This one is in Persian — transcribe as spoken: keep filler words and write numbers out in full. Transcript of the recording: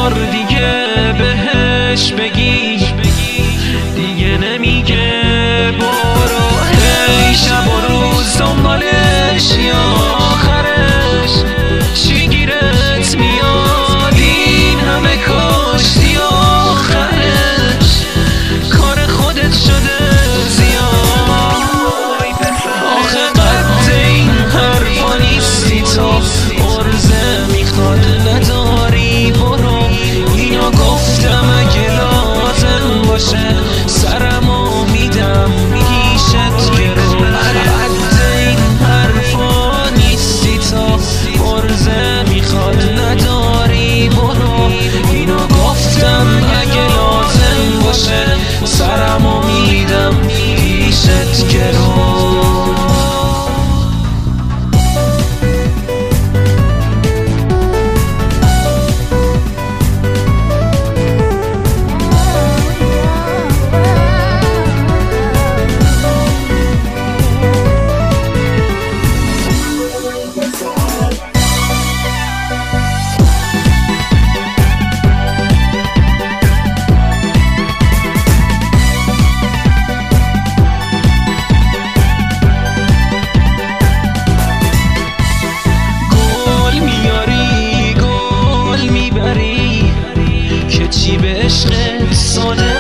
بار دیگه بهش بگی دیگه نمیگه برو. هی شب و روز دنبالش یا آخرش چی گیرت میاد این همه کاشتی آخرش کار خودت شده زیاد. آخه قد این حرفا نیستی تو عرضه میخواد نداری برو. اینو گفتم اگه لازم باشه سرمو میدم پیشت گرو. قد این حرفا نیستی تو عرضه میخواد نداری برو. اینو گفتم اگه لازم باشه سرمو میدم پیشت گرو. چی به عشقت ساده